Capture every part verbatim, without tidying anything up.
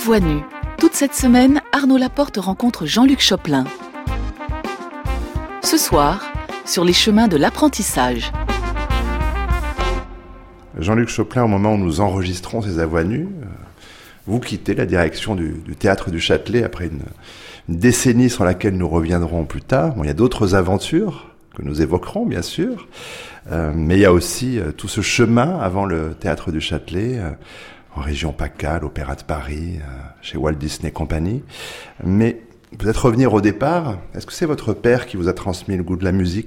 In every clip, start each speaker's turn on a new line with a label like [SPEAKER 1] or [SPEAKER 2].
[SPEAKER 1] Voix nue. Toute cette semaine, Arnaud Laporte rencontre Jean-Luc Choplin. Ce soir, sur les chemins de l'apprentissage.
[SPEAKER 2] Jean-Luc Choplin, au moment où nous enregistrons ces Voix nues, vous quittez la direction du, du Théâtre du Châtelet après une, une décennie sur laquelle nous reviendrons plus tard. Bon, il y a d'autres aventures que nous évoquerons, bien sûr, euh, mais il y a aussi euh, tout ce chemin avant le Théâtre du Châtelet, euh, en région PACA, l'Opéra de Paris, euh, chez Walt Disney Company. Mais peut-être revenir au départ, est-ce que c'est votre père qui vous a transmis le goût de la musique ?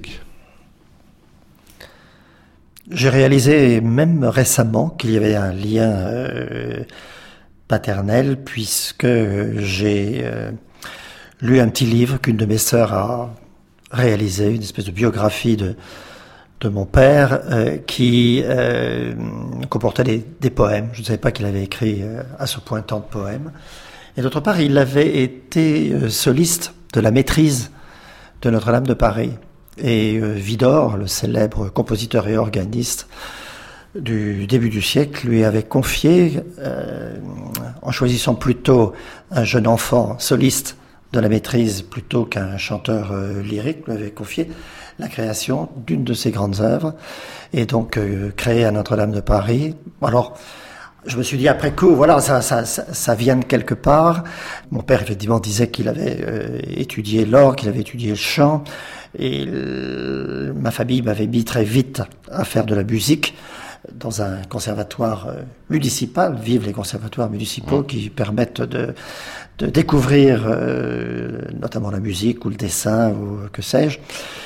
[SPEAKER 3] J'ai réalisé même récemment qu'il y avait un lien euh, paternel, puisque j'ai euh, lu un petit livre qu'une de mes sœurs a réalisé, une espèce de biographie de, de mon père, euh, qui euh, comportait des, des poèmes. Je ne savais pas qu'il avait écrit euh, à ce point tant de poèmes. Et d'autre part, il avait été euh, soliste de la maîtrise de Notre-Dame de Paris. Et euh, Widor, le célèbre compositeur et organiste du début du siècle, lui avait confié, euh, en choisissant plutôt un jeune enfant soliste de la maîtrise plutôt qu'un chanteur euh, lyrique, lui avait confié la création d'une de ses grandes œuvres, et donc euh, créé à Notre-Dame de Paris. Alors, je me suis dit après coup, voilà, ça, ça, ça, ça vient de quelque part. Mon père, effectivement, disait qu'il avait euh, étudié l'orgue, qu'il avait étudié le chant, et euh, ma famille m'avait mis très vite à faire de la musique dans un conservatoire euh, municipal. Vive les conservatoires municipaux qui permettent de, de découvrir euh, notamment la musique ou le dessin ou que sais-je.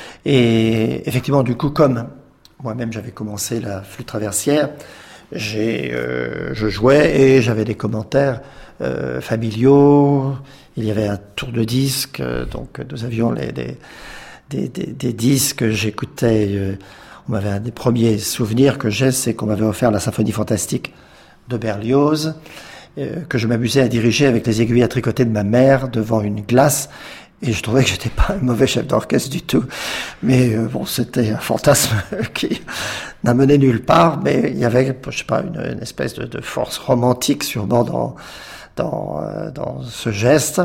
[SPEAKER 3] Et effectivement, du coup, comme moi-même j'avais commencé la flûte traversière, j'ai, euh, je jouais et j'avais des commentaires euh, familiaux. Il y avait un tour de disque, euh, donc nous avions les, des, des, des, des disques. J'écoutais. Euh, on m'avait un des premiers souvenirs que j'ai, c'est qu'on m'avait offert la symphonie fantastique de Berlioz, euh, que je m'amusais à diriger avec les aiguilles à tricoter de ma mère devant une glace. Et je trouvais que j'étais pas un mauvais chef d'orchestre du tout. Mais euh, bon, c'était un fantasme qui n'a mené nulle part. Mais il y avait, je sais pas, une, une espèce de, de force romantique sûrement dans dans euh, dans ce geste.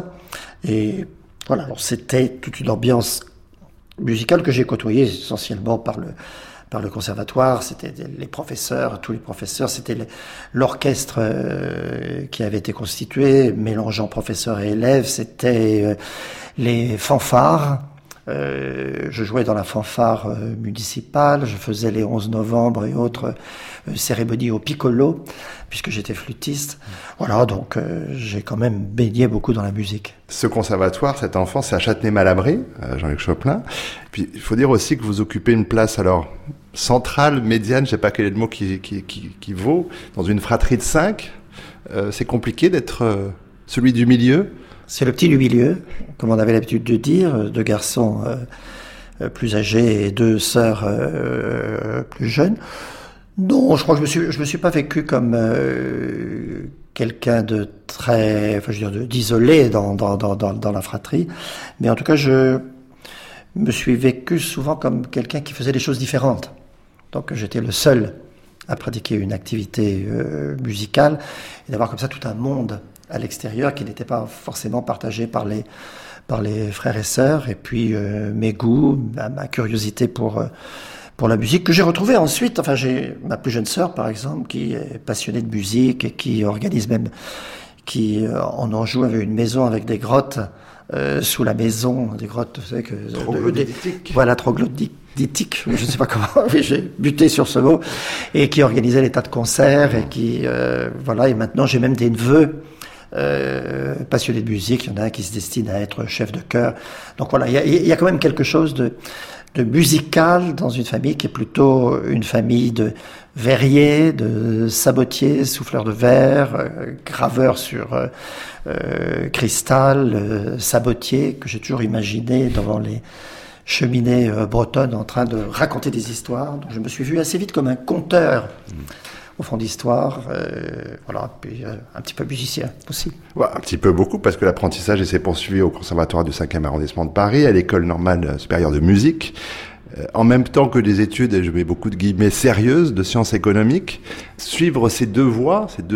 [SPEAKER 3] Et voilà, alors c'était toute une ambiance musicale que j'ai côtoyée essentiellement par le par le conservatoire. C'était les professeurs, tous les professeurs, c'était les, l'orchestre euh, qui avait été constitué, mélangeant professeurs et élèves, c'était euh, les fanfares. Euh, je jouais dans la fanfare euh, municipale, je faisais les onze novembre et autres euh, cérémonies au piccolo, puisque j'étais flûtiste. Voilà, donc euh, j'ai quand même baigné beaucoup dans la musique.
[SPEAKER 2] Ce conservatoire, cette enfance, c'est à Châtenay-Malabry, Jean-Luc Choplin. Puis il faut dire aussi que vous occupez une place alors centrale, médiane, je sais pas quel est le mot qui, qui, qui, qui vaut, dans une fratrie de cinq. Euh, c'est compliqué d'être euh, celui du milieu.
[SPEAKER 3] C'est le petit du milieu, comme on avait l'habitude de dire, deux garçons euh, plus âgés et deux sœurs euh, plus jeunes. Non, je crois que je me suis, je me suis pas vécu comme euh, quelqu'un de très, enfin, je veux dire, de, d'isolé dans, dans, dans, dans la fratrie, mais en tout cas, je me suis vécu souvent comme quelqu'un qui faisait des choses différentes. Donc, j'étais le seul à pratiquer une activité euh, musicale et d'avoir comme ça tout un monde à l'extérieur qui n'était pas forcément partagé par les par les frères et sœurs, et puis euh, mes goûts, ma, ma curiosité pour euh, pour la musique que j'ai retrouvée ensuite. Enfin, j'ai ma plus jeune sœur par exemple qui est passionnée de musique et qui organise même, qui euh, en Anjou avait une maison avec des grottes euh, sous la maison, des grottes, vous savez que
[SPEAKER 2] troglodytiques.
[SPEAKER 3] Voilà, troglodytiques, je ne sais pas comment, j'ai buté sur ce mot, et qui organisait des tas de concerts et qui euh, voilà. Et maintenant j'ai même des neveux Euh, passionné de musique. Il y en a un qui se destine à être chef de chœur. Donc voilà, il y a, il y a quand même quelque chose de, de musical dans une famille qui est plutôt une famille de verriers, de sabotiers, souffleurs de verre, euh, graveurs sur euh, euh, cristal, euh, sabotiers, que j'ai toujours imaginé devant les cheminées euh, bretonnes en train de raconter des histoires. Donc je me suis vu assez vite comme un conteur. Mmh. Au fond d'histoire, euh, voilà, puis euh, un petit peu musicien aussi.
[SPEAKER 2] Ouais, un petit peu beaucoup, parce que l'apprentissage s'est poursuivi au conservatoire du cinquième arrondissement de Paris, à l'école normale supérieure de musique, euh, en même temps que des études, et je mets beaucoup de guillemets, sérieuses, de sciences économiques. Suivre ces deux voies, ces deux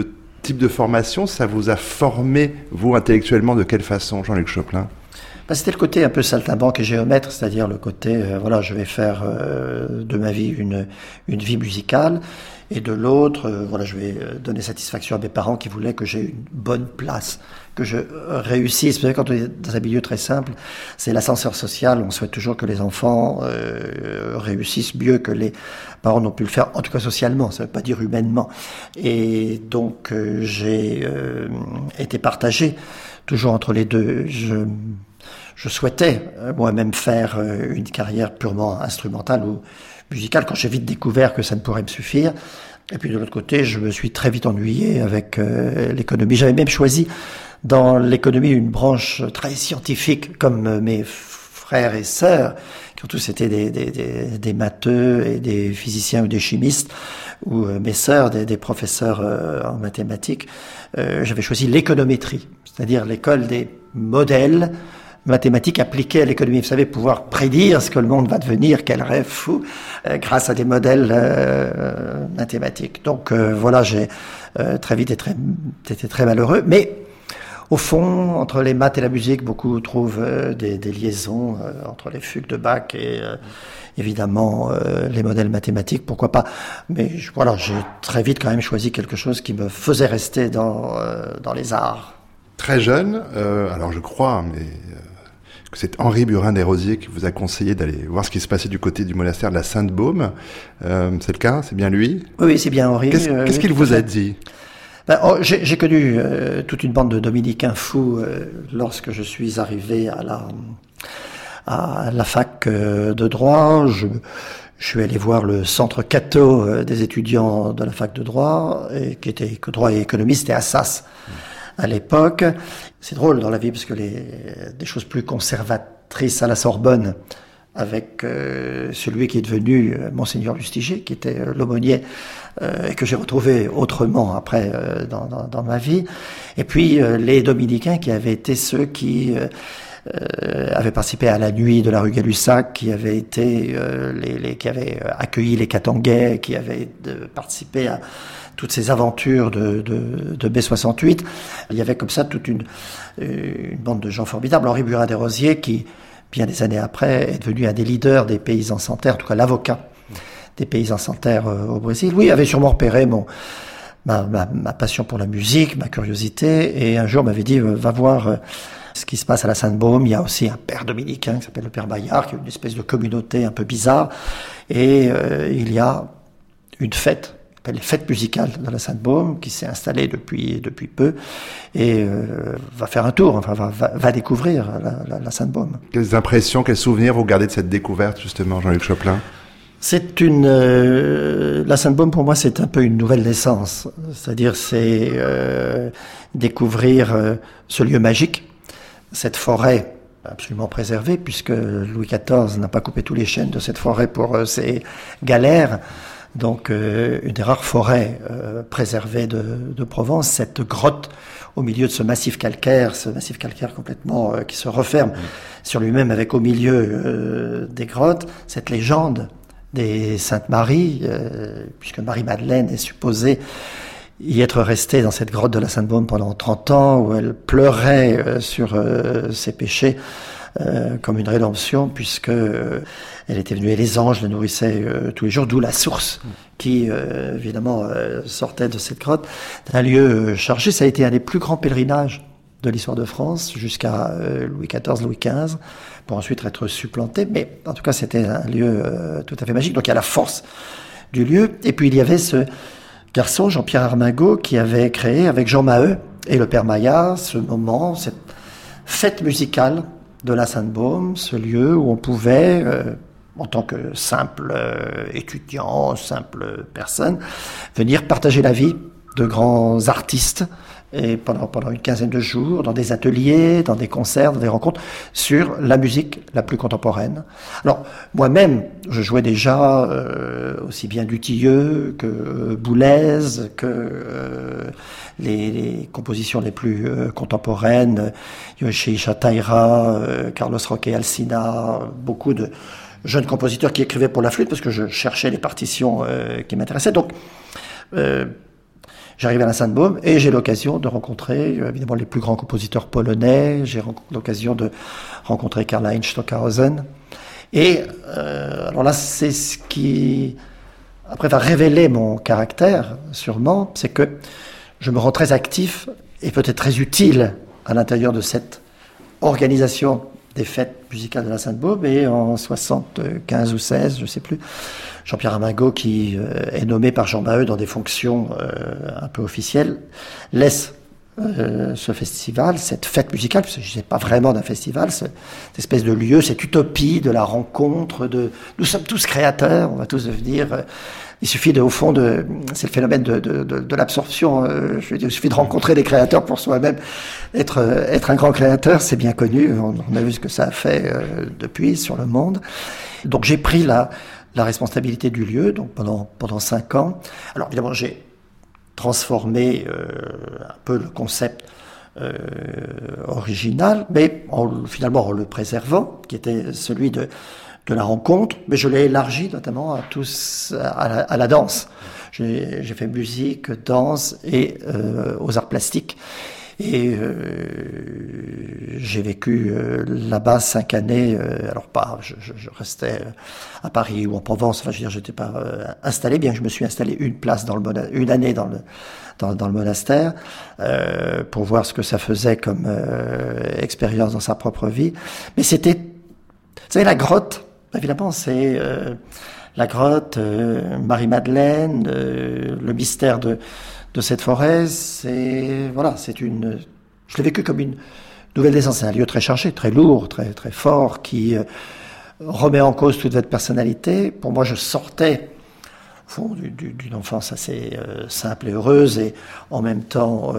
[SPEAKER 2] type de formation, ça vous a formé, vous, intellectuellement, de quelle façon, Jean-Luc Choplin ?
[SPEAKER 3] Ben, c'était le côté un peu saltimbanque et géomètre, c'est-à-dire le côté, euh, voilà, je vais faire euh, de ma vie une, une vie musicale, et de l'autre, euh, voilà, je vais donner satisfaction à mes parents qui voulaient que j'ai une bonne place, que je réussisse. Vous savez, quand on est dans un milieu très simple, c'est l'ascenseur social, on souhaite toujours que les enfants euh, réussissent mieux que les parents n'ont pu le faire, en tout cas socialement, ça ne veut pas dire humainement. Et donc, euh, j'ai euh, été partagé toujours entre les deux. Je... Je souhaitais euh, moi-même faire euh, une carrière purement instrumentale ou musicale, quand j'ai vite découvert que ça ne pourrait me suffire. Et puis de l'autre côté, je me suis très vite ennuyé avec euh, l'économie. J'avais même choisi dans l'économie une branche très scientifique, comme euh, mes frères et sœurs, qui ont tous été des, des, des, des matheux et des physiciens ou des chimistes, ou euh, mes sœurs, des, des professeurs euh, en mathématiques. Euh, j'avais choisi l'économétrie, c'est-à-dire l'école des modèles mathématiques appliquées à l'économie. Vous savez, pouvoir prédire ce que le monde va devenir, quel rêve fou, euh, grâce à des modèles euh, mathématiques. Donc euh, voilà, j'ai euh, très vite été très, été très malheureux. Mais au fond, entre les maths et la musique, beaucoup trouvent euh, des, des liaisons euh, entre les fugues de Bach et euh, évidemment euh, les modèles mathématiques, pourquoi pas. Mais je, voilà, j'ai très vite quand même choisi quelque chose qui me faisait rester dans, euh, dans les arts.
[SPEAKER 2] Très jeune, euh, alors je crois, mais... Euh... que c'est Henri Burin-Desrosiers qui vous a conseillé d'aller voir ce qui se passait du côté du monastère de la Sainte-Baume. Euh, c'est le cas? C'est bien lui?
[SPEAKER 3] Oui, c'est bien Henri.
[SPEAKER 2] Qu'est-ce,
[SPEAKER 3] euh,
[SPEAKER 2] qu'est-ce qu'il vous a dit?
[SPEAKER 3] ben, oh, j'ai, j'ai connu euh, toute une bande de dominicains fous euh, lorsque je suis arrivé à la, à la fac euh, de droit. Je, je suis allé voir le centre catho euh, des étudiants de la fac de droit, et, qui était droit et économie, c'était Assas. Mmh. À l'époque. C'est drôle dans la vie parce que les, des choses plus conservatrices à la Sorbonne, avec euh, celui qui est devenu euh, Monseigneur Lustiger, qui était euh, l'aumônier, euh, et que j'ai retrouvé autrement après euh, dans, dans, dans ma vie. Et puis euh, les dominicains qui avaient été ceux qui euh, euh, avaient participé à la nuit de la rue Gay-Lussac, qui avaient été euh, les, les qui avaient accueilli les Catanguais, qui avaient de, participé à toutes ces aventures de, de, de mai soixante-huit. Il y avait comme ça toute une, une bande de gens formidables. Henri Burin-Desrosiers, qui, bien des années après, est devenu un des leaders des paysans sans terre, en tout cas l'avocat des paysans sans terre euh, au Brésil. Oui, avait sûrement repéré mon, ma, ma, ma passion pour la musique, ma curiosité, et un jour m'avait dit, euh, va voir... Euh, ce qui se passe à la Sainte-Baume. Il y a aussi un père dominicain qui s'appelle le père Bayard, qui est une espèce de communauté un peu bizarre, et euh, il y a une fête, les fêtes musicales de la Sainte-Baume, qui s'est installée depuis depuis peu, et euh, va faire un tour, enfin va, va, va découvrir la, la, la Sainte-Baume.
[SPEAKER 2] Quelles impressions, quels souvenirs vous gardez de cette découverte, justement, Jean-Luc Choplin?
[SPEAKER 3] C'est une euh, la Sainte-Baume pour moi, c'est un peu une nouvelle naissance, c'est-à-dire c'est euh, découvrir euh, ce lieu magique, cette forêt absolument préservée, puisque Louis quatorze n'a pas coupé tous les chênes de cette forêt pour euh, ses galères. Donc euh, une des rares forêts euh, préservées de, de Provence, cette grotte au milieu de ce massif calcaire, ce massif calcaire complètement euh, qui se referme mmh. sur lui-même, avec au milieu euh, des grottes, cette légende des Saintes Maries, euh, puisque Marie-Madeleine est supposée y être restée dans cette grotte de la Sainte-Baume pendant trente ans, où elle pleurait euh, sur euh, ses péchés, Euh, comme une rédemption, puisque euh, elle était venue et les anges la nourrissaient euh, tous les jours, d'où la source qui euh, évidemment euh, sortait de cette grotte. Un lieu euh, chargé, ça a été un des plus grands pèlerinages de l'histoire de France jusqu'à euh, Louis quatorze, Louis quinze, pour ensuite être supplanté, mais en tout cas c'était un lieu euh, tout à fait magique. Donc il y a la force du lieu, et puis il y avait ce garçon, Jean-Pierre Armingaud, qui avait créé avec Jean Maheu et le père Maillard ce moment, cette fête musicale de la Sainte-Baume, ce lieu où on pouvait, euh, en tant que simple euh, étudiant, simple personne, venir partager la vie de grands artistes, et pendant, pendant une quinzaine de jours, dans des ateliers, dans des concerts, dans des rencontres, sur la musique la plus contemporaine. Alors, moi-même, je jouais déjà euh, aussi bien Dutilleux que Boulez, que euh, les, les compositions les plus euh, contemporaines, Yoshi Taira, euh, Carlos Roque Alsina, beaucoup de jeunes compositeurs qui écrivaient pour la flûte, parce que je cherchais les partitions euh, qui m'intéressaient. Donc, euh, J'arrive à la Sainte-Baume et j'ai l'occasion de rencontrer euh, évidemment les plus grands compositeurs polonais. J'ai l'occasion de rencontrer Karl-Heinz Stockhausen. Et euh, alors là, c'est ce qui après va révéler mon caractère, sûrement, c'est que je me rends très actif et peut-être très utile à l'intérieur de cette organisation des fêtes musicales de la Sainte-Baume. Et en soixante-quinze ou seize, je ne sais plus, Jean-Pierre Amago, qui euh, est nommé par Jean Maheu dans des fonctions euh, un peu officielles, laisse euh, ce festival, cette fête musicale, parce que je ne sais pas vraiment d'un festival, cette espèce de lieu, cette utopie de la rencontre, de nous sommes tous créateurs, on va tous devenir... Euh, il suffit de, au fond, de, c'est le phénomène de, de, de, de l'absorption. Euh, je veux dire, il suffit de rencontrer des créateurs pour soi-même être, euh, être un grand créateur, c'est bien connu. On, on a vu ce que ça a fait euh, depuis sur le monde. Donc j'ai pris la, la responsabilité du lieu, donc pendant pendant cinq ans. Alors évidemment, j'ai transformé euh, un peu le concept euh, original, mais en, finalement en le préservant, qui était celui de de la rencontre, mais je l'ai élargi notamment à tous, à la, à la danse. J'ai, j'ai fait musique, danse et euh, aux arts plastiques. Et euh, j'ai vécu euh, là-bas cinq années. Euh, alors pas, je, je, je restais à Paris ou en Provence. Enfin, je veux dire, j'étais pas euh, installé, bien que je me suis installé une place dans le mona- une année dans le dans, dans le monastère euh, pour voir ce que ça faisait comme euh, expérience dans sa propre vie. Mais c'était, vous savez, la grotte. Évidemment, c'est euh, la grotte, euh, Marie-Madeleine, euh, le mystère de, de cette forêt. C'est voilà, c'est une. Je l'ai vécu comme une nouvelle naissance. C'est un lieu très chargé, très lourd, très très fort, qui euh, remet en cause toute votre personnalité. Pour moi, je sortais au fond du, du, d'une enfance assez euh, simple et heureuse, et en même temps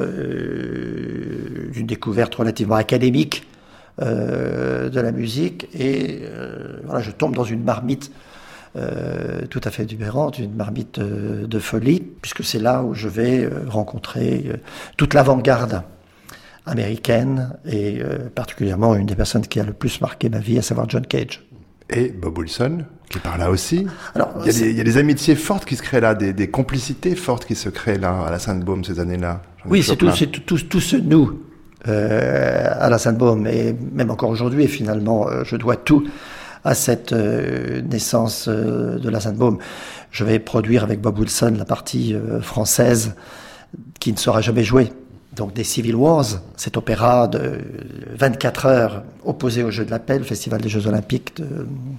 [SPEAKER 3] euh, d'une découverte relativement académique. Euh, de la musique, et euh, voilà, je tombe dans une marmite euh, tout à fait différente, une marmite de, de folie, puisque c'est là où je vais euh, rencontrer euh, toute l'avant-garde américaine, et euh, particulièrement une des personnes qui a le plus marqué ma vie, à savoir John Cage.
[SPEAKER 2] Et Bob Wilson, qui est par là aussi.
[SPEAKER 3] Alors,
[SPEAKER 2] il, y a des, il y a des amitiés fortes qui se créent là, des, des complicités fortes qui se créent là, à la Sainte-Baume, ces années-là.
[SPEAKER 3] Oui, c'est tout, c'est tout, tout, tout ce nous. Euh, à la Sainte-Baume, et même encore aujourd'hui, et finalement, euh, je dois tout à cette euh, naissance euh, de la Sainte-Baume. Je vais produire avec Bob Wilson la partie euh, française qui ne sera jamais jouée. Donc des Civil Wars, cet opéra de vingt-quatre heures opposé au Jeux de la Paix, le Festival des Jeux Olympiques de,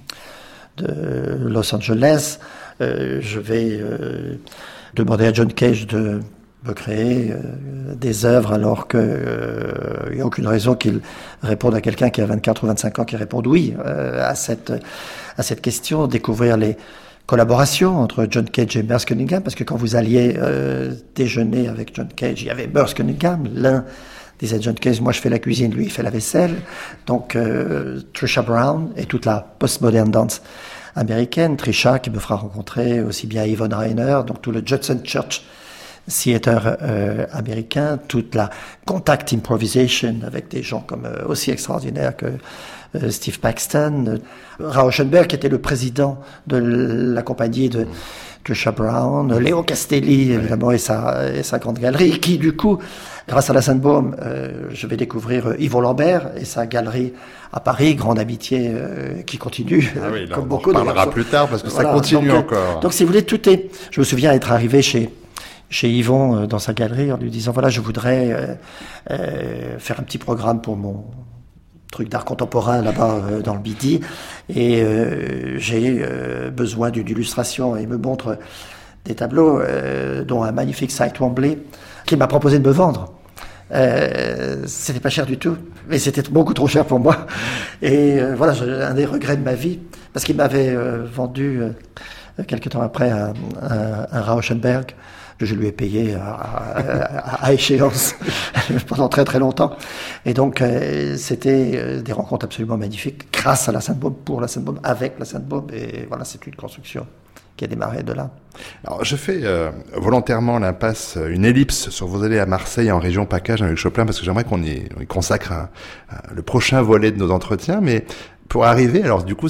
[SPEAKER 3] de Los Angeles. Euh, je vais euh, demander à John Cage de me créer euh, des œuvres alors qu'il euh, n'y a aucune raison qu'il réponde à quelqu'un qui a vingt-quatre ou vingt-cinq ans qui réponde oui euh, à cette à cette question, découvrir les collaborations entre John Cage et Merce Cunningham, parce que quand vous alliez euh, déjeuner avec John Cage, il y avait Merce Cunningham, l'un disait John Cage, moi je fais la cuisine, lui il fait la vaisselle, donc euh, Trisha Brown et toute la postmodern dance américaine, Trisha qui me fera rencontrer aussi bien Yvonne Rainer, donc tout le Judson Church theater euh, américain, toute la contact improvisation avec des gens comme euh, aussi extraordinaires que euh, Steve Paxton, euh, Rauschenberg qui était le président de la compagnie de Trisha Brown, Léo Castelli évidemment et sa, et sa grande galerie, qui du coup, grâce à la Sainte-Baume, euh, je vais découvrir euh, Yvon Lambert et sa galerie à Paris, grande amitié euh, qui continue,
[SPEAKER 2] ah oui, là,
[SPEAKER 3] comme
[SPEAKER 2] on
[SPEAKER 3] beaucoup.
[SPEAKER 2] On parlera plus tard parce que voilà, ça continue
[SPEAKER 3] donc,
[SPEAKER 2] encore.
[SPEAKER 3] Donc si vous voulez, tout est... Je me souviens être arrivé chez chez Yvon euh, dans sa galerie en lui disant voilà, je voudrais euh, euh, faire un petit programme pour mon truc d'art contemporain là-bas euh, dans le Midi, et euh, j'ai euh, besoin d'une illustration, et il me montre des tableaux euh, dont un magnifique Sight Wembley qu'il m'a proposé de me vendre. Euh, c'était pas cher du tout, mais c'était beaucoup trop cher pour moi, et euh, voilà, j'ai un des regrets de ma vie, parce qu'il m'avait euh, vendu euh, quelques temps après un, un, un Rauschenberg que je lui ai payé à, à, à échéance pendant très très longtemps. Et donc, euh, c'était euh, des rencontres absolument magnifiques, grâce à la Sainte-Baume, pour la Sainte-Baume, avec la Sainte-Baume. Et voilà, c'est une construction qui a démarré de là.
[SPEAKER 2] Alors, je fais euh, volontairement l'impasse, une ellipse sur vos allées à Marseille, en région PACA, Jean-Luc Choplin, parce que j'aimerais qu'on y, on y consacre un, un, le prochain volet de nos entretiens. Mais pour arriver, alors du coup, c'est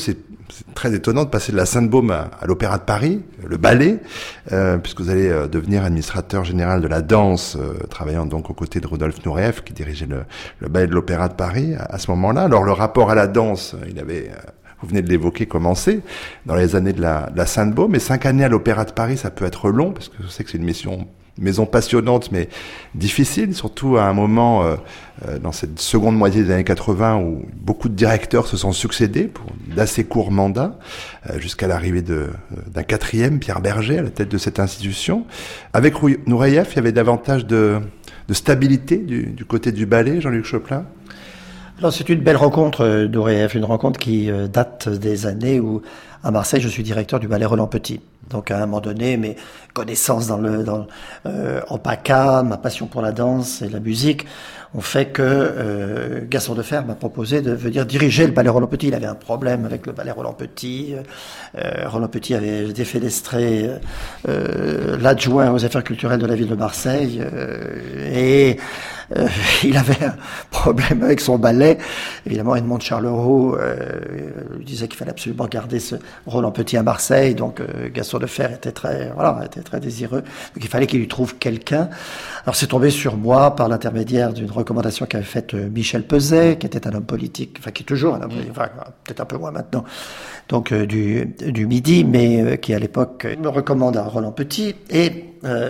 [SPEAKER 2] c'est très étonnant de passer de la Sainte-Baume à, à l'Opéra de Paris, le ballet, euh, puisque vous allez euh, devenir administrateur général de la danse, euh, travaillant donc aux côtés de Rudolf Nureyev, qui dirigeait le, le ballet de l'Opéra de Paris à, à ce moment-là. Alors le rapport à la danse, il avait... Euh, vous venez de l'évoquer, commencé dans les années de la, de la Sainte-Baume, mais cinq années à l'Opéra de Paris, ça peut être long, parce que je sais que c'est une mission, une maison passionnante, mais difficile, surtout à un moment, euh, euh, dans cette seconde moitié des années quatre-vingts, où beaucoup de directeurs se sont succédés pour d'assez courts mandats, euh, jusqu'à l'arrivée de, d'un quatrième, Pierre Berger, à la tête de cette institution. Avec Nureyev, il y avait davantage de, de stabilité du, du côté du ballet, Jean-Luc Choplin?
[SPEAKER 3] Alors c'est une belle rencontre d'Nureyev, une rencontre qui date des années où à Marseille je suis directeur du ballet Roland Petit. Donc à un moment donné, mes connaissances dans le dans euh, en P A C A, ma passion pour la danse et la musique ont fait que euh, Gaston Defferre m'a proposé de venir diriger le ballet Roland Petit. Il avait un problème avec le ballet Roland Petit. Euh, Roland Petit avait défenestré euh, l'adjoint aux affaires culturelles de la ville de Marseille euh, et euh, il avait un problème avec son ballet. Évidemment, Edmond de Charleroi euh, lui disait qu'il fallait absolument garder ce Roland Petit à Marseille. Donc euh, Gaston Defferre était très voilà était très désireux. Donc il fallait qu'il lui trouve quelqu'un. Alors c'est tombé sur moi par l'intermédiaire d'une recommandation qu'avait faite Michel Peset, qui était un homme politique, enfin qui est toujours un homme politique, enfin peut-être un peu moins maintenant, donc euh, du, du Midi, mais euh, qui à l'époque me recommande à Roland Petit. Et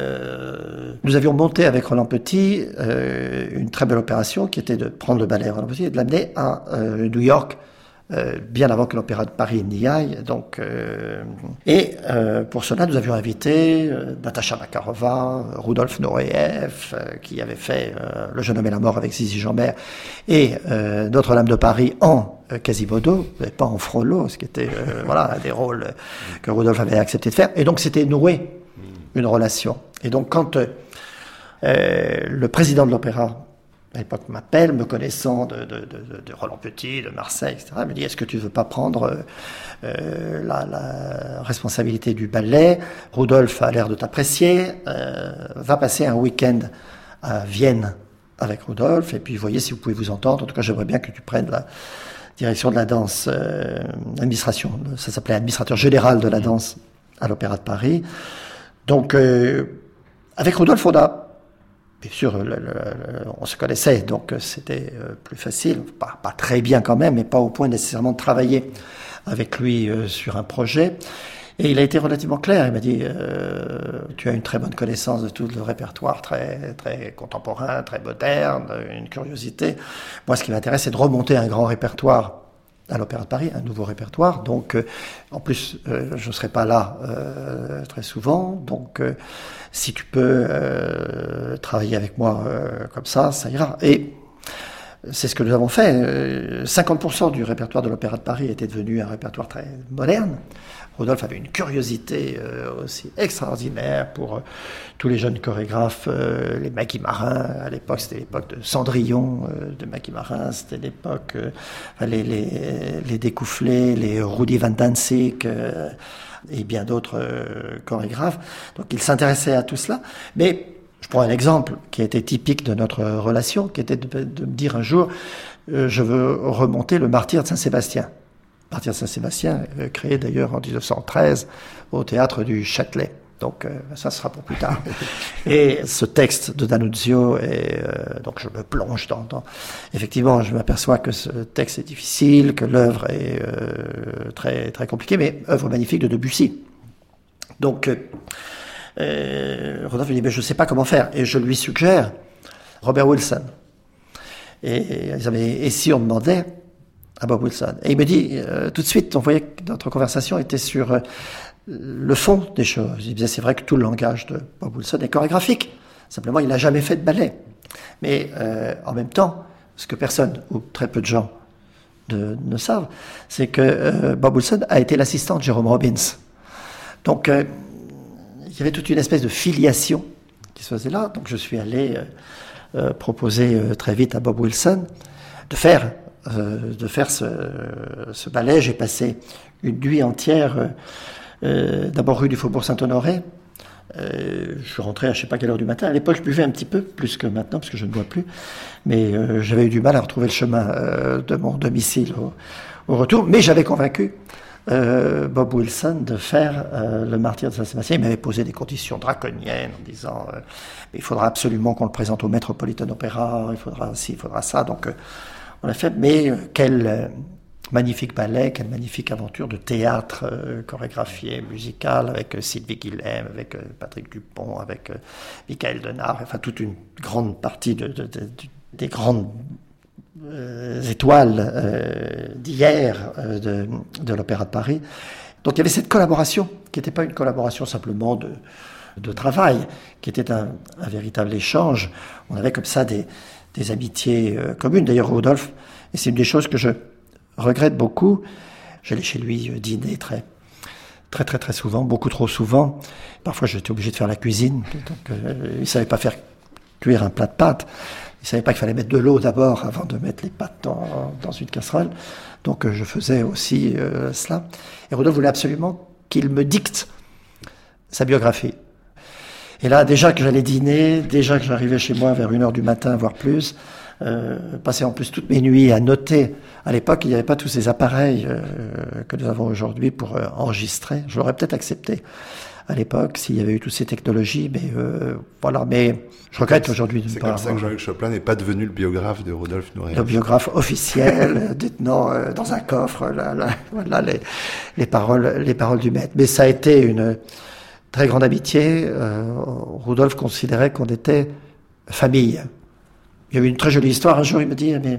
[SPEAKER 3] euh, nous avions monté avec Roland Petit euh, une très belle opération qui était de prendre le ballet Roland Petit et de l'amener à euh, New York, Euh, bien avant que l'Opéra de Paris n'y aille. Donc, euh, et euh, pour cela, nous avions invité euh, Natacha Makarova, Rudolf Nureyev, euh, qui avait fait euh, Le jeune homme et la mort avec Zizi Jeanmaire, et euh, Notre-Dame de Paris en euh, Quasimodo, mais pas en Frollo, ce qui était euh, voilà, un des rôles que Rudolf avait accepté de faire. Et donc, c'était noué une relation. Et donc, quand euh, le président de l'Opéra, à l'époque, m'appelle, me connaissant de, de, de, de Roland Petit, de Marseille, et cetera, me dit, est-ce que tu veux pas prendre euh, la, la responsabilité du ballet? Rudolf a l'air de t'apprécier, euh, va passer un week-end à Vienne avec Rudolf, et puis voyez si vous pouvez vous entendre. En tout cas, j'aimerais bien que tu prennes la direction de la danse, euh, administration, ça s'appelait administrateur général de la danse à l'Opéra de Paris. Donc, euh, avec Rudolf, on a bien sûr, le, le, le, on se connaissait, donc c'était euh, plus facile, pas, pas très bien quand même, mais pas au point nécessairement de travailler avec lui euh, sur un projet. Et il a été relativement clair, il m'a dit euh, « Tu as une très bonne connaissance de tout le répertoire, très, très contemporain, très moderne, une curiosité. Moi, ce qui m'intéresse, c'est de remonter un grand répertoire à l'Opéra de Paris, un nouveau répertoire. Donc, euh, en plus, euh, je ne serai pas là euh, très souvent. Donc, euh, si tu peux euh, travailler avec moi euh, comme ça, ça ira. » Et c'est ce que nous avons fait. Euh, cinquante pour cent du répertoire de l'Opéra de Paris était devenu un répertoire très moderne. Rudolf avait une curiosité euh, aussi extraordinaire pour euh, tous les jeunes chorégraphes, euh, les Maggie Marin. À l'époque, c'était l'époque de Cendrillon, euh, de Maggie Marin. C'était l'époque euh, les, les, les Découfflés, les Rudi Van Danzig euh, et bien d'autres euh, chorégraphes. Donc, il s'intéressait à tout cela. Mais je prends un exemple qui a été typique de notre relation, qui était de, de me dire un jour, euh, je veux remonter le Martyr de Saint-Sébastien. Martyr de Saint-Sébastien, euh, créé d'ailleurs en dix-neuf cent treize au théâtre du Châtelet. Donc euh, ça sera pour plus tard. Et ce texte de D'Annunzio, et euh, donc je me plonge dans, dans... Effectivement, je m'aperçois que ce texte est difficile, que l'œuvre est euh, très très compliquée, mais œuvre magnifique de Debussy. Donc euh, Euh, Rodolphe me dit, mais je ne sais pas comment faire. Et je lui suggère Robert Wilson. Et, ils avaient, et si on demandait à Bob Wilson. Et il me dit, euh, tout de suite, on voyait que notre conversation était sur euh, le fond des choses. Il disait, c'est vrai que tout le langage de Bob Wilson est chorégraphique. Simplement, il n'a jamais fait de ballet. Mais euh, en même temps, ce que personne, ou très peu de gens de, ne savent, c'est que euh, Bob Wilson a été l'assistant de Jérôme Robbins. Donc, euh, il y avait toute une espèce de filiation qui se faisait là. Donc je suis allé euh, euh, proposer euh, très vite à Bob Wilson de faire, euh, de faire ce, ce ballet. J'ai passé une nuit entière, euh, euh, d'abord rue du Faubourg Saint-Honoré. Euh, je suis rentré à je ne sais pas quelle heure du matin. À l'époque, je buvais un petit peu, plus que maintenant, parce que je ne bois plus. Mais euh, j'avais eu du mal à retrouver le chemin euh, de mon domicile au, au retour. Mais j'avais convaincu euh, Bob Wilson de faire euh, le Martyr de Saint-Sébastien. Il m'avait posé des conditions draconiennes en disant euh, il faudra absolument qu'on le présente au Metropolitan Opera, il faudra ci, il faudra ça. Donc euh, on l'a fait, mais euh, quel euh, magnifique ballet, quelle magnifique aventure de théâtre euh, chorégraphié, musical, avec euh, Sylvie Guilhem, avec euh, Patrick Dupont, avec euh, Michael Denard, enfin toute une grande partie de, de, de, de, des grandes euh, étoiles euh, d'hier euh, de, de l'Opéra de Paris. Donc il y avait cette collaboration, qui n'était pas une collaboration simplement de, de travail, qui était un, un véritable échange. On avait comme ça des, des amitiés euh, communes. D'ailleurs, Rudolf, et c'est une des choses que je regrette beaucoup. J'allais chez lui dîner très, très, très, très souvent, beaucoup trop souvent. Parfois, j'étais obligé de faire la cuisine. Donc, euh, il savait pas faire cuire un plat de pâtes. Il savait pas qu'il fallait mettre de l'eau d'abord avant de mettre les pâtes dans, dans une casserole. Donc, euh, je faisais aussi euh, cela. Et Rodolphe voulait absolument qu'il me dicte sa biographie. Et là, déjà que j'allais dîner, déjà que j'arrivais chez moi vers une heure du matin, voire plus, Euh, passer en plus toutes mes nuits à noter. À l'époque, il n'y avait pas tous ces appareils euh, que nous avons aujourd'hui pour euh, enregistrer. Je l'aurais peut-être accepté à l'époque s'il y avait eu toutes ces technologies, mais euh, voilà. Mais je regrette aujourd'hui de ne pas.
[SPEAKER 2] C'est comme ça que Jean-Luc Choplin n'est pas devenu le biographe de Rudolf Nureyev.
[SPEAKER 3] Le biographe officiel, détenant euh, dans un coffre là, là, voilà les, les paroles, les paroles du maître. Mais ça a été une très grande amitié. Euh, Rudolf considérait qu'on était famille. Il y a eu une très jolie histoire. Un jour, il me dit, mais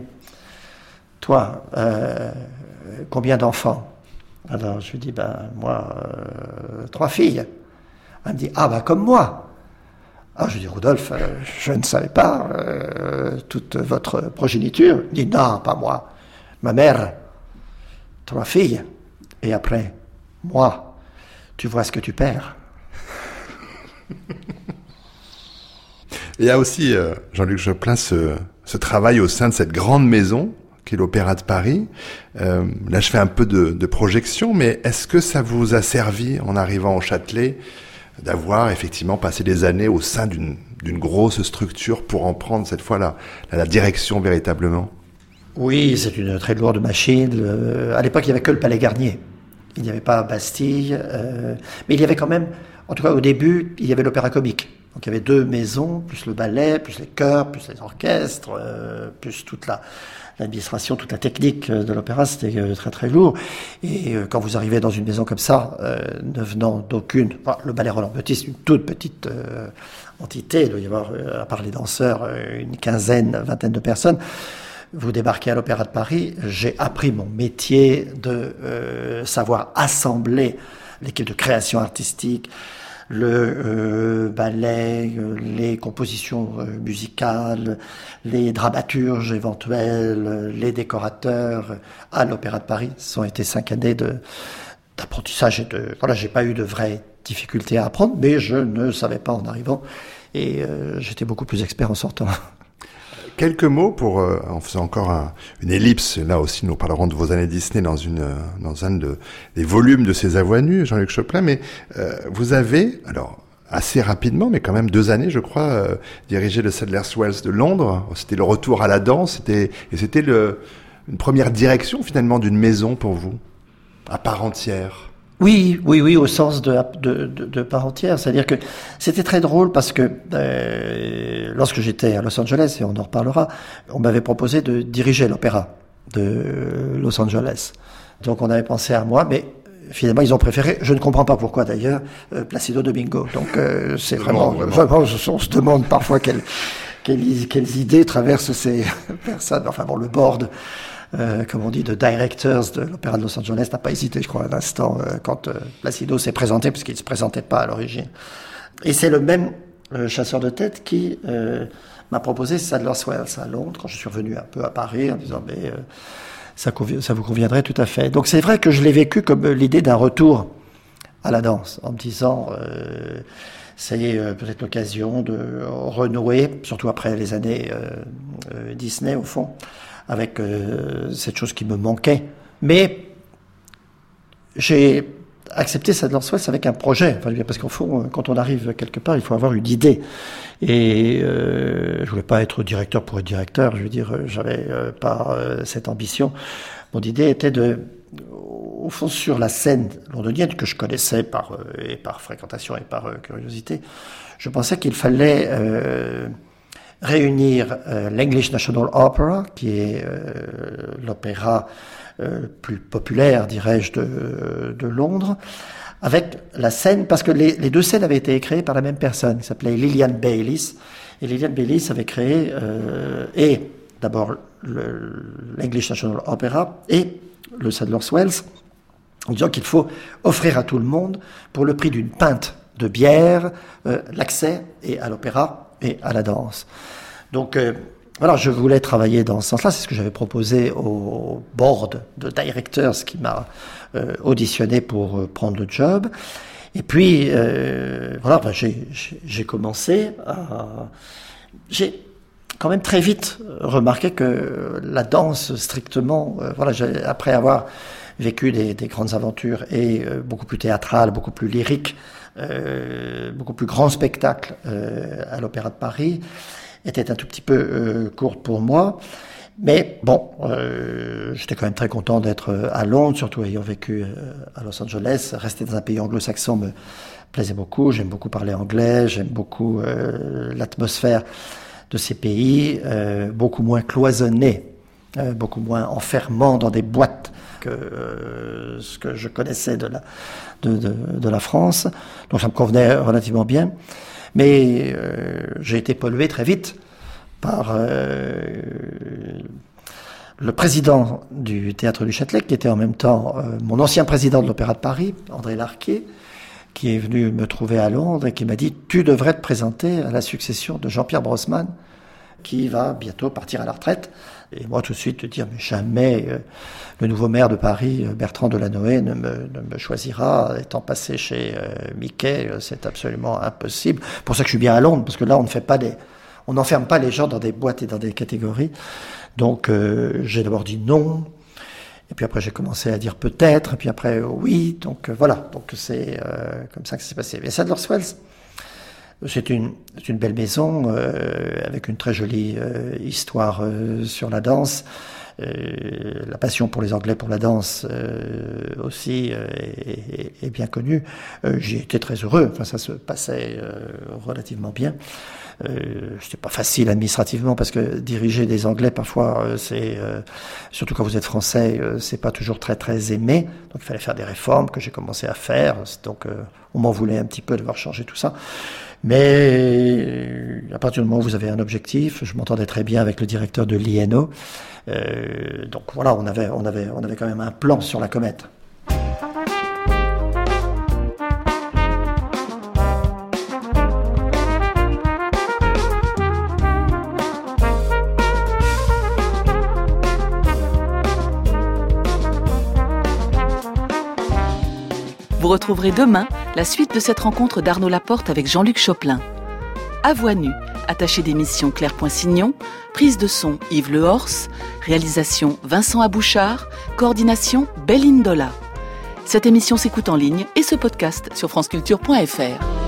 [SPEAKER 3] toi, euh, combien d'enfants? Alors, je lui dis, ben, moi, euh, trois filles. Elle me dit, ah, ben, comme moi. Ah, je lui dis, Rudolf, euh, je ne savais pas euh, toute votre progéniture. Il dit, non, pas moi. Ma mère, trois filles. Et après, moi, tu vois ce que tu perds.
[SPEAKER 2] Il y a aussi, euh, Jean-Luc Choplin, ce, ce travail au sein de cette grande maison qui est l'Opéra de Paris. Euh, là, je fais un peu de, de projection, mais est-ce que ça vous a servi, en arrivant au Châtelet, d'avoir effectivement passé des années au sein d'une, d'une grosse structure pour en prendre cette fois la, la, la direction véritablement?
[SPEAKER 3] Oui, c'est une très lourde machine. Euh, à l'époque, il n'y avait que le Palais Garnier. Il n'y avait pas Bastille, euh, mais il y avait quand même, en tout cas au début, il y avait l'Opéra Comique. Donc il y avait deux maisons, plus le ballet, plus les chœurs, plus les orchestres, euh, plus toute la, l'administration, toute la technique de l'opéra, c'était euh, très très lourd. Et euh, quand vous arrivez dans une maison comme ça, euh, ne venant d'aucune... Enfin, le ballet Roland-Petit, c'est une toute petite euh, entité, il doit y avoir, euh, à part les danseurs, euh, une quinzaine, vingtaine de personnes. Vous débarquez à l'Opéra de Paris, j'ai appris mon métier de euh, savoir assembler l'équipe de création artistique, le euh, ballet, euh, les compositions euh, musicales, les dramaturges éventuels, euh, les décorateurs à l'Opéra de Paris. Ce ont été cinq années de, d'apprentissage et de... Voilà, j'ai pas eu de vraies difficultés à apprendre, mais je ne savais pas en arrivant et euh, j'étais beaucoup plus expert en sortant.
[SPEAKER 2] Quelques mots pour, euh, en faisant encore un, une ellipse, là aussi nous parlerons de vos années Disney dans une euh, dans un de, des volumes de ces avoines nues, Jean-Luc Choplin, mais euh, vous avez, alors assez rapidement, mais quand même deux années je crois, euh, dirigé le Sadler's Wells de Londres, c'était le retour à la danse, c'était, et c'était le, une première direction finalement d'une maison pour vous, à part entière.
[SPEAKER 3] Oui, oui, oui, au sens de, de, de, de part entière. C'est-à-dire que c'était très drôle parce que euh, lorsque j'étais à Los Angeles, et on en reparlera, on m'avait proposé de diriger l'opéra de Los Angeles. Donc on avait pensé à moi, mais finalement ils ont préféré, je ne comprends pas pourquoi d'ailleurs, euh, Placido Domingo. Donc euh, c'est vraiment, vraiment, vraiment, on se demande parfois quelles, quelles, quelles idées traversent ces personnes. Enfin bon, le board... Euh, comme on dit, de directors de l'Opéra de Los Angeles n'a pas hésité, je crois, un instant euh, quand euh, Placido s'est présenté, puisqu'il ne se présentait pas à l'origine. Et c'est le même euh, chasseur de tête qui euh, m'a proposé Sadler's Wells à Londres, quand je suis revenu un peu à Paris, en disant, mais euh, ça, convi- ça vous conviendrait tout à fait. Donc c'est vrai que je l'ai vécu comme euh, l'idée d'un retour à la danse, en me disant, euh, c'est euh, peut-être l'occasion de renouer, surtout après les années euh, euh, Disney, au fond, avec euh, cette chose qui me manquait. Mais j'ai accepté Sadler's Wells avec un projet, enfin, parce qu'au fond, quand on arrive quelque part, il faut avoir une idée. Et euh, je voulais pas être directeur pour être directeur, je veux dire, j'avais euh, pas euh, cette ambition. Mon idée était de, au fond, sur la scène londonienne que je connaissais par, euh, et par fréquentation et par euh, curiosité, je pensais qu'il fallait euh, réunir euh, l'English National Opera, qui est euh, l'opéra euh, plus populaire, dirais-je, de, de Londres, avec la scène, parce que les, les deux scènes avaient été créées par la même personne, qui s'appelait Lillian Baylis. Et Lillian Baylis avait créé, euh, et d'abord le, l'English National Opera et le Sadler's Wells, en disant qu'il faut offrir à tout le monde, pour le prix d'une pinte de bière, euh, l'accès et à l'opéra et à la danse. Donc euh, voilà, je voulais travailler dans ce sens-là, c'est ce que j'avais proposé au board de directors qui m'a euh, auditionné pour euh, prendre le job. Et puis, euh, voilà, ben j'ai, j'ai, j'ai commencé à... J'ai quand même très vite remarqué que la danse, strictement, euh, voilà, j'ai, après avoir vécu des, des grandes aventures et euh, beaucoup plus théâtrales, beaucoup plus lyriques, euh, beaucoup plus grands spectacles euh, à l'Opéra de Paris, était un tout petit peu euh, courte pour moi. Mais bon, euh, j'étais quand même très content d'être à Londres, surtout ayant vécu euh, à Los Angeles. Rester dans un pays anglo-saxon me plaisait beaucoup. J'aime beaucoup parler anglais, j'aime beaucoup euh, l'atmosphère de ces pays, euh, beaucoup moins cloisonné, euh, beaucoup moins enfermant dans des boîtes que euh, ce que je connaissais de la, de, de, de la France. Donc ça me convenait relativement bien. Mais euh, j'ai été pollué très vite par euh, le président du Théâtre du Châtelet, qui était en même temps euh, mon ancien président de l'Opéra de Paris, André Larquier, qui est venu me trouver à Londres et qui m'a dit « Tu devrais te présenter à la succession de Jean-Pierre Brosman, qui va bientôt partir à la retraite. » Et moi, tout de suite, de dire « Mais jamais euh, le nouveau maire de Paris, Bertrand Delanoë, ne me, ne me choisira, étant passé chez euh, Mickey, euh, c'est absolument impossible. » C'est pour ça que je suis bien à Londres, parce que là, on ne fait pas des... On n'enferme pas les gens dans des boîtes et dans des catégories. Donc, euh, j'ai d'abord dit non. Et puis après, j'ai commencé à dire peut-être. Et puis après, euh, oui. Donc, euh, voilà. Donc, c'est euh, comme ça que ça s'est passé. Mais Sadler's Wells, c'est une, c'est une belle maison euh, avec une très jolie euh, histoire euh, sur la danse. Euh, la passion pour les Anglais pour la danse euh, aussi euh, est, est bien connue. Euh, j'y étais très heureux. Enfin, ça se passait euh, relativement bien. Euh, c'était pas facile administrativement parce que diriger des Anglais parfois euh, c'est euh, surtout quand vous êtes français euh, c'est pas toujours très très aimé, donc il fallait faire des réformes que j'ai commencé à faire, donc euh, on m'en voulait un petit peu de voir changer tout ça, mais euh, à partir du moment où vous avez un objectif, je m'entendais très bien avec le directeur de l'I N O, euh, donc voilà, on avait on avait on avait quand même un plan sur la comète.
[SPEAKER 1] Vous retrouverez demain la suite de cette rencontre d'Arnaud Laporte avec Jean-Luc Choplin. À voix nue, attaché d'émission Claire Poinsignon, prise de son Yves Lehorst, réalisation Vincent Abouchard, coordination Béline Dolla. Cette émission s'écoute en ligne et se podcast sur franceculture point f r.